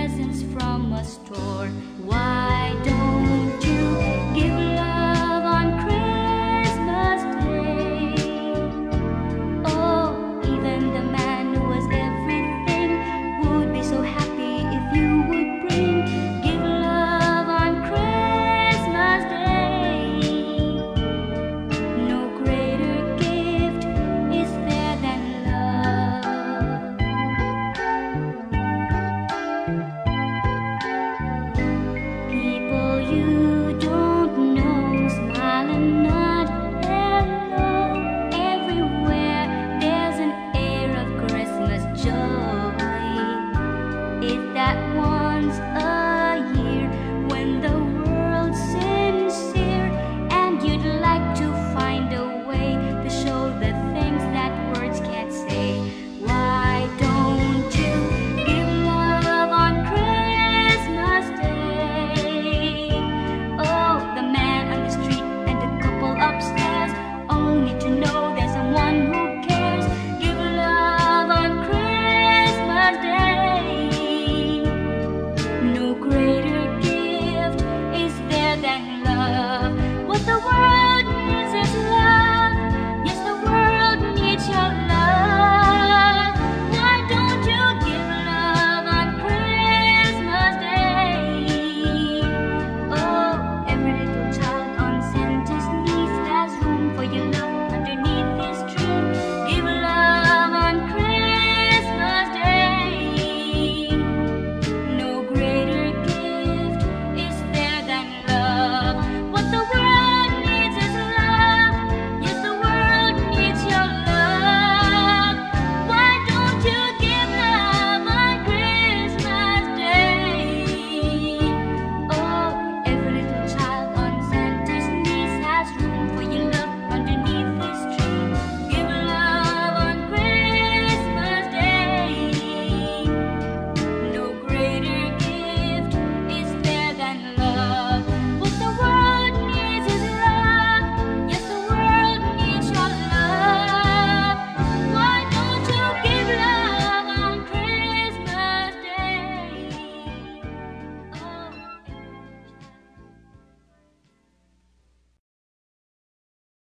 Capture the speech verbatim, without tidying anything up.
presents from a store. Why don't you give love on Christmas Day? Oh, even the man who was everything would be so happy if you would bring. Give love on Christmas Day. No greater gift is there than love. People you don't know smile and nod hello. Everywhere there's an air of Christmas joy. If that